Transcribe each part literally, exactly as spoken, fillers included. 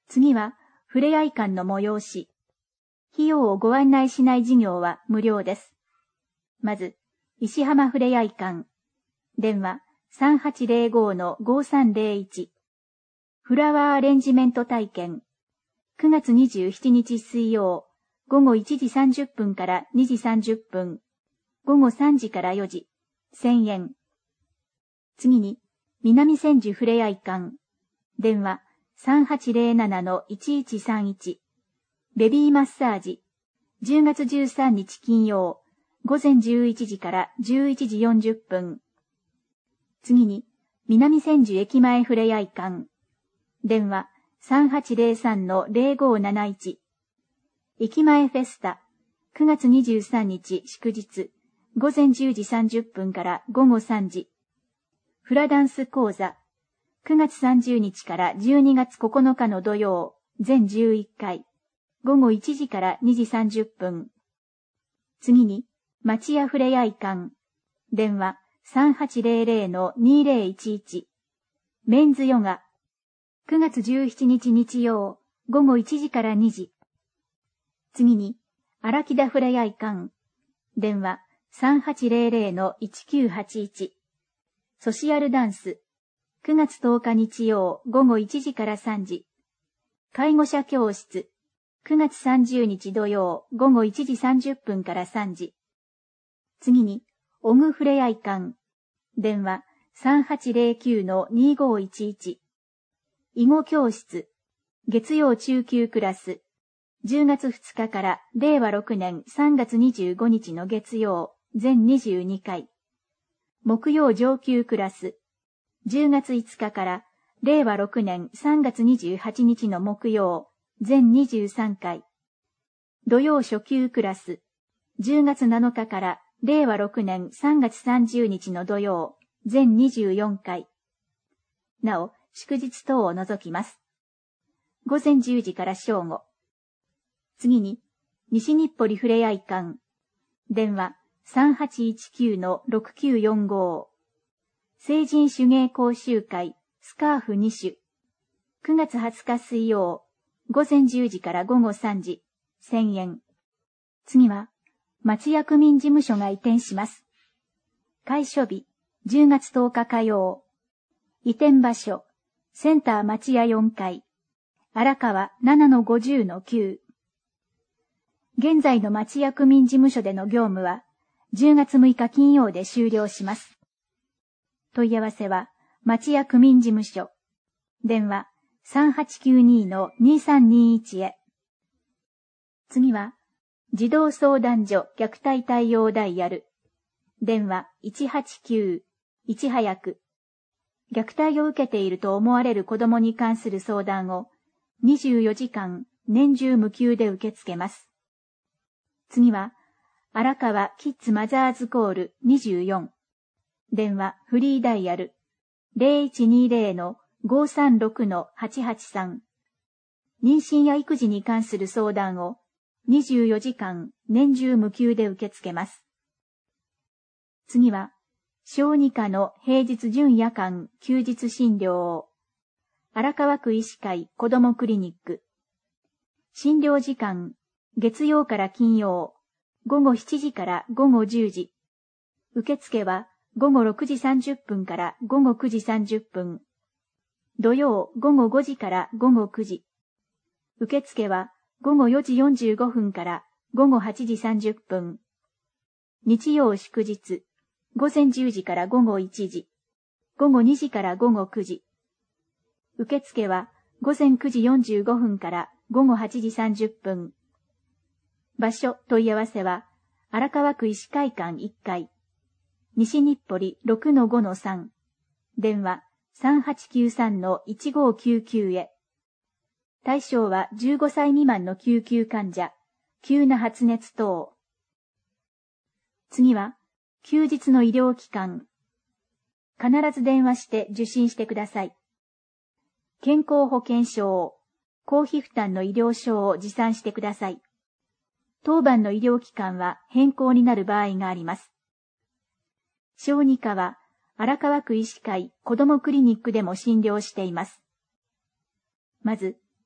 次は、ふれあい館の催し。費用をご案内しない事業は無料です。まず、石浜ふれあい館。電話 さんはちゼロご ごさんゼロいち。フラワーアレンジメント体験。くがつにじゅうしちにち水曜、ごごいちじさんじゅっぷんからにじさんじゅっぷん。ごごさんじからよじ、せんえん。次に、南千住ふれあい館。電話 さんはちゼロなな いちいちさんいち。ベビーマッサージ。じゅうがつじゅうさんにち金曜、ごぜんじゅういちじからじゅういちじよんじゅっぷん。次に、南千住駅前ふれあい館。電話 さんはちゼロさんのゼロごなないち。駅前フェスタ。くがつにじゅうさんにち祝日。ごぜんじゅうじさんじゅっぷんからごごさんじ。フラダンス講座。くがつさんじゅうにちからじゅうにがつここのかの土曜、全じゅういっかい。ごごいちじからにじさんじゅっぷん。次に、町屋ふれあい館。電話 さんはちゼロゼロのにゼロいちいち。メンズヨガ。くがつじゅうしちにち日曜、ごごいちじからにじ。次に、荒木田ふれあい館。電話 さんはちゼロゼロのいちきゅうはちいち。ソシアルダンス。くがつとおか日曜、ごごいちじからさんじ。介護者教室。くがつさんじゅうにち土曜、ごごいちじさんじゅっぷんからさんじ。次に、オグふれあい館。電話 さんはちゼロきゅうのにごいちいち。囲碁教室。月曜中級クラス。じゅうがつふつかかられいわろくねんさんがつにじゅうごにちの月曜、全にじゅうにかい。木曜上級クラス。じゅうがついつかかられいわろくねんさんがつにじゅうはちにちの木曜、全にじゅうさんかい。土曜初級クラス。じゅうがつなのかかられいわろくねんさんがつさんじゅうにちの土曜、全にじゅうよんかい。なお、祝日等を除きます。ごぜんじゅうじから正午。次に、西日暮里ふれあい館。電話 さんはちいちきゅうのろくきゅうよんご。成人手芸講習会、スカーフにしゅ。くがつはつか水曜、ごぜんじゅうじからごごさんじ、せんえん。次は、町屋区民事務所が移転します。開所日、じゅうがつとおか火曜。移転場所、センター町屋よんかい。荒川 ななのごじゅうのきゅう。現在の町屋区民事務所での業務は、じゅうがつむいか金曜で終了します。問い合わせは、町屋区民事務所。電話 さんはちきゅうにのにさんにいち へ。次は、児童相談所虐待対応ダイヤル。電話いちはちきゅう、いち早く。虐待を受けていると思われる子供に関する相談をにじゅうよじかん年中無休で受け付けます。次は、荒川キッズマザーズコールにじゅうよん。電話フリーダイヤル ゼロいちにゼロのごさんろくのはちはちさん。妊娠や育児に関する相談をにじゅうよじかん年中無休で受け付けます。次は、小児科の平日準夜間休日診療を荒川区医師会子どもクリニック。診療時間、月曜から金曜、ごごしちじからごごじゅうじ。受付はごごろくじさんじゅっぷんからごごくじさんじゅっぷん。土曜ごごごじからごごくじ。受付はごごよじよんじゅうごふんからごごはちじさんじゅっぷん。日曜祝日、ごぜんじゅうじからごごいちじ。ごごにじからごごくじ。受付はごぜんくじよんじゅうごふんからごごはちじさんじゅっぷん。場所問い合わせは荒川区医師会館いっかい。西日暮里 ろくのごのさん。電話 さんはちきゅうさんのいちごきゅうきゅう へ。対象はじゅうごさい未満の救急患者、急な発熱等。次は、休日の医療機関。必ず電話して受診してください。健康保険証、公費負担の医療証を持参してください。当番の医療機関は変更になる場合があります。小児科は荒川区医師会子どもクリニックでも診療しています。まず、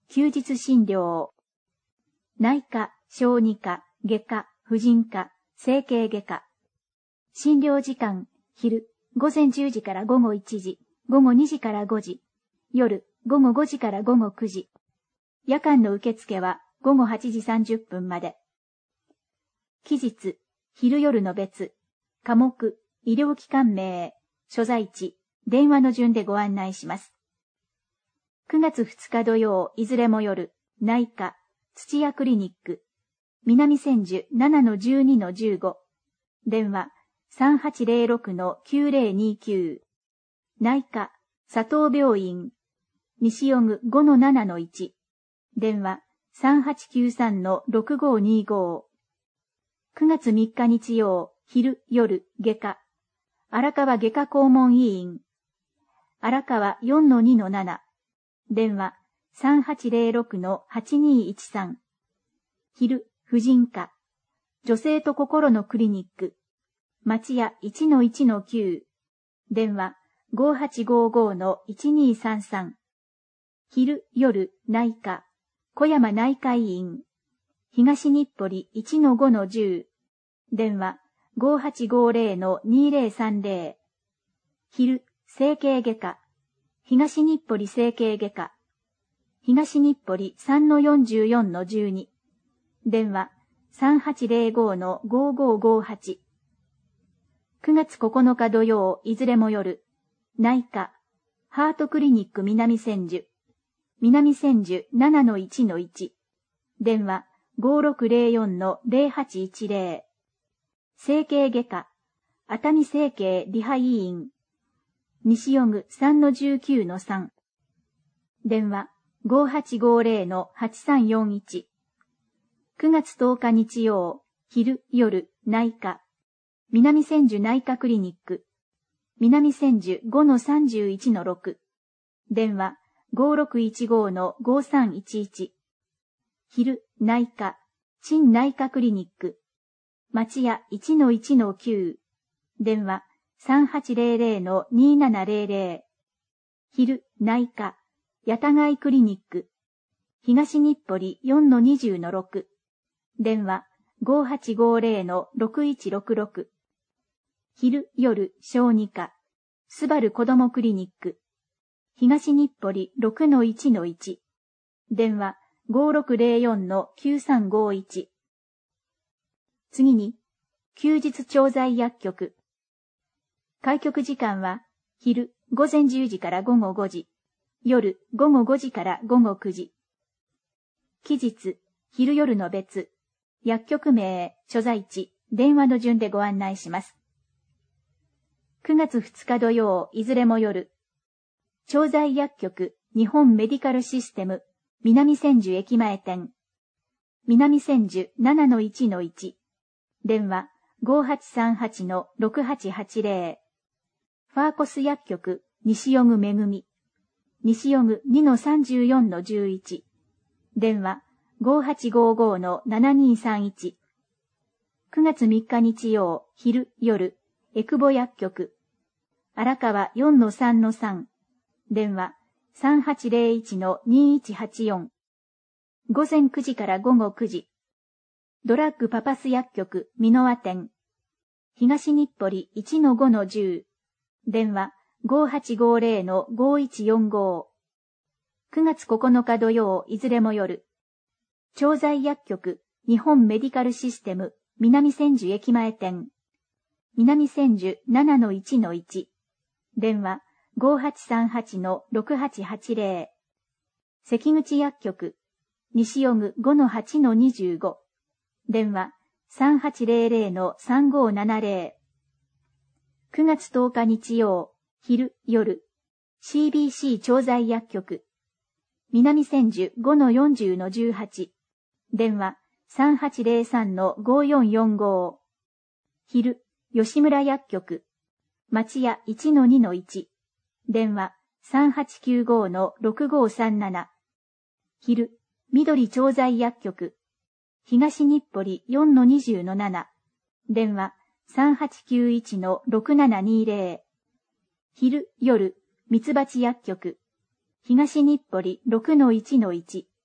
休日診療。内科、小児科、外科、婦人科、整形外科。診療時間、昼、午前じゅうじから午後いちじ、午後にじからごじ、夜、午後ごじから午後くじ。夜間の受付は午後はちじさんじゅっぷんまで。期日、昼夜の別、科目、医療機関名、所在地、電話の順でご案内します。くがつふつか土曜、いずれも夜、内科、土屋クリニック、南千住 ななのじゅうにのじゅうご、電話 さんはちゼロろくのきゅうゼロにきゅう、内科、佐藤病院、西予具 ごのななのいち、電話 さんはちきゅうさんのろくごにご、くがつみっか日曜、昼夜外科、荒川外科肛門医院、荒川 よんのにのなな、電話 さんはちゼロろくのはちにいちさん、昼婦人科、女性と心のクリニック、町屋 いちのいちのきゅう、電話 ごはちごごのいちにさんさん、昼夜内科、小山内科医院、東日暮里 いちのごのじゅう、電話 ごはちごゼロのにゼロさんゼロ、昼整形外科、東日暮里整形外科、東日暮里 さんのよんじゅうよんのじゅうに、電話 さんはちゼロごのごごごはち。くがつここのか土曜、いずれも夜、内科、ハートクリニック南千住、南千住 ななのいちのいち、電話 ごろくゼロよんのゼロはちいちゼロ、整形外科、熱海整形リハ医院、西予具 さんのじゅうきゅうのさん、電話ごはちごゼロのはちさんよんいち、くがつとおか日曜、昼夜内科、南千住内科クリニック、南千住 ごのさんじゅういちのろく、電話ごろくいちごのごさんいちいち、昼内科、陳内科クリニック、町屋 いちのいちのきゅう、電話さんはちゼロゼロのにななゼロゼロ、昼内科、八田貝クリニック、東日暮里 よんのにじゅうのろく、電話ごはちごゼロのろくいちろくろく、昼夜小児科、スバル子どもクリニック、東日暮里 ろくのいちのいち、電話ごろくゼロよんのきゅうさんごいち。次に、休日調剤薬局。開局時間は、昼午前じゅうじから午後ごじ、夜午後ごじから午後くじ。期日、昼夜の別、薬局名、所在地、電話の順でご案内します。くがつふつか土曜、いずれも夜。調剤薬局、日本メディカルシステム、南千住駅前店。南千住 ななのいちのいち。電話ごはちさんはちのろくはちはちゼロ。ファーコス薬局、西予具めぐみ。西予具 にのさんじゅうよんのじゅういち。電話ごはちごごのななにさんいち。くがつみっか日曜、昼夜、エクボ薬局。荒川 よんのさんのさん。電話さんはちゼロいちのにいちはちよん。午前くじから午後くじ。ドラッグパパス薬局、美濃和店。東日暮里 いちのごのじゅう。電話ごはちごゼロのごいちよんご。くがつここのか土曜、いずれも夜。調剤薬局、日本メディカルシステム、南千住駅前店。南千住 ななのいちのいち。電話ごはちさんはちのろくはちはちゼロ。関口薬局、西予具 ごのはちのにじゅうご。電話さんはちゼロゼロのさんごななゼロ。くがつとおか日曜、昼夜、シービーシー 調剤薬局。南千住 ごのよんじゅうのじゅうはち。電話さんはちゼロさんのごよんよんご。昼、吉村薬局。町屋 いちのにのいち。電話さんはちきゅうごのろくごさんなな。昼、緑調剤薬局。東日暮里 よんのにじゅうのなな。電話さんはちきゅういちのろくななにゼロ。昼夜、蜜蜂薬局。東日暮里 ろくのいちのいち。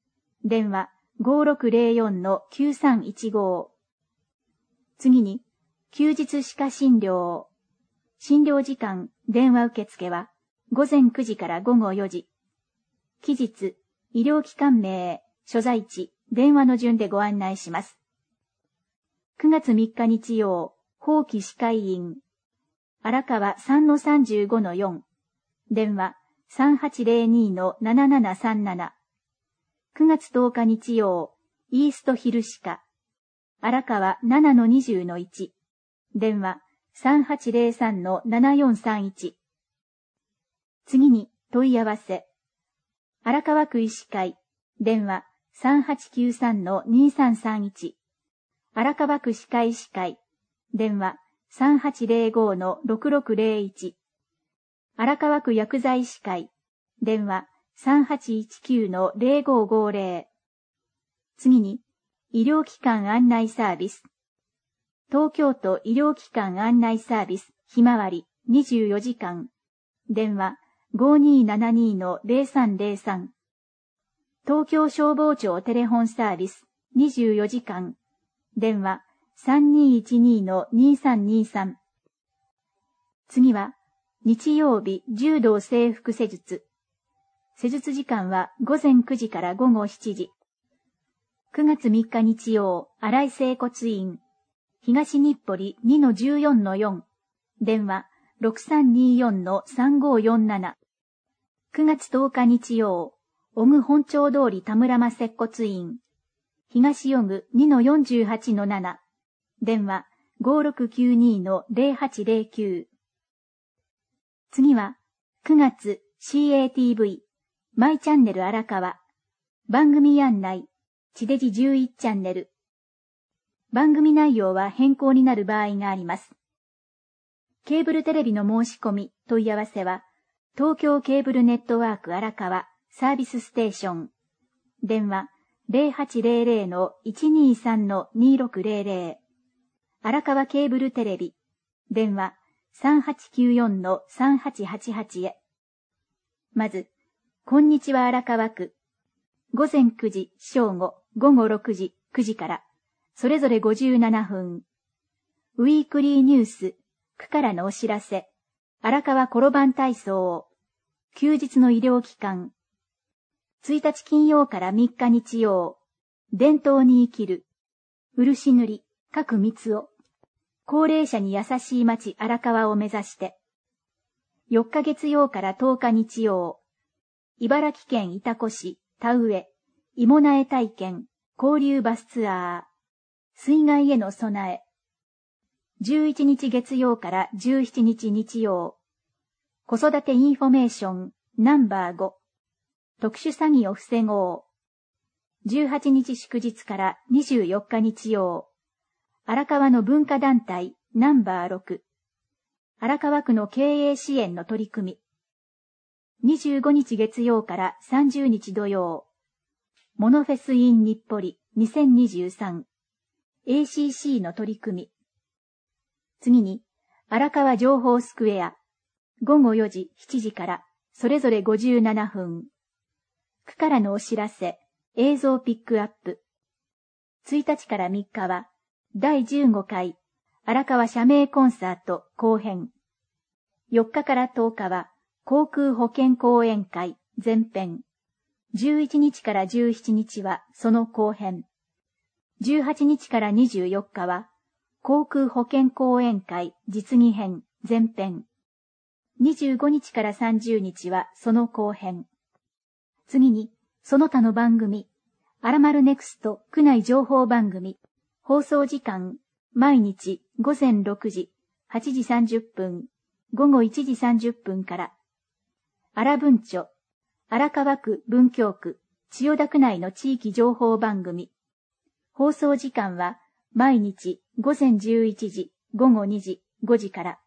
電話 ごろくゼロよんのきゅうさんいちご。次に、休日歯科診療。診療時間、電話受付は、ごぜんくじからごごよじ。期日、医療機関名、所在地、電話の順でご案内します。くがつみっか日曜、法規歯科医院。荒川 さんのさんじゅうごのよん。電話 さんはちゼロにのななななさんなな。くがつとおか日曜、イーストヒル歯科。荒川 ななのにじゅうのいち。電話 さんはちゼロさんのななよんさんいち。次に問い合わせ。荒川区医師会。電話 さんはちきゅうさんのにさんさんいち。荒川区歯科医師会。電話 さんはちゼロごのろくろくゼロいち。荒川区薬剤師会。電話 さんはちいちきゅうのゼロごごゼロ。次に、医療機関案内サービス。東京都医療機関案内サービス、ひまわり、にじゅうよじかん。電話 ごにーななにのゼロさんゼロさん。東京消防庁テレホンサービス、にじゅうよじかん。電話 さんにーいちにのにさんにさん。次は、日曜日柔道整復施術。施術時間はごぜんくじからごごしちじ。くがつみっか日曜、新井整骨院。東日暮里 にのじゅうよんのよん。電話 ろくさんによんのさんごよんなな。くがつとおか日曜、小具本町通り田村間接骨院。東小具 にのよんじゅうはちのなな。電話 ごろくきゅうにのゼロはちゼロきゅう。次は、くがつ シーエーティーブイ、マイチャンネル荒川。番組案内、地デジじゅういちチャンネル。番組内容は変更になる場合があります。ケーブルテレビの申し込み、問い合わせは、東京ケーブルネットワーク荒川サービスステーション。電話 ゼロはちゼロゼロのいちにさんのにろくゼロゼロ。荒川ケーブルテレビ。電話 さんはちきゅうよんのさんはちはちはち へ。まず、こんにちは荒川区。ごぜんくじ、正午、ごごろくじ、くじから、それぞれごじゅうななふん。ウィークリーニュース、区からのお知らせ、荒川転ばん体操、休日の医療機関。ついたち金曜からみっか日曜、伝統に生きる、漆塗り、各三つを、高齢者に優しい町荒川を目指して、よっか月曜からとおか日曜、茨城県潮来市、田植え、芋苗体験、交流バスツアー、水害への備え。じゅういちにち月曜からじゅうしちにち日曜、子育てインフォメーションナンバーご、特殊詐欺を防ごう。じゅうはちにち祝日からにじゅうよっか日曜、荒川の文化団体ナンバーろく、荒川区の経営支援の取り組み。にじゅうごにち月曜からさんじゅうにち土曜、モノフェスイン日暮里にせんにじゅうさん、エーシーシー の取り組み。次に、荒川情報スクエア、ごごよじ、しちじから、それぞれごじゅうななふん。区からのお知らせ、映像ピックアップ。ついたちからみっかは、だいじゅうごかい、荒川社名コンサート後編。よっかからとおかは、航空保険講演会前編。じゅういちにちからじゅうしちにちはその後編。じゅうはちにちからにじゅうよっかは、航空保険講演会実技編前編。にじゅうごにちからさんじゅうにちはその後編。次に、その他の番組、アラマルネクスト区内情報番組、放送時間、毎日ごぜんろくじ、はちじさんじゅっぷん、ごごいちじさんじゅっぷんから、荒文書、荒川区文京区、千代田区内の地域情報番組。放送時間は毎日ごぜんじゅういちじ、ごごにじ、ごじから。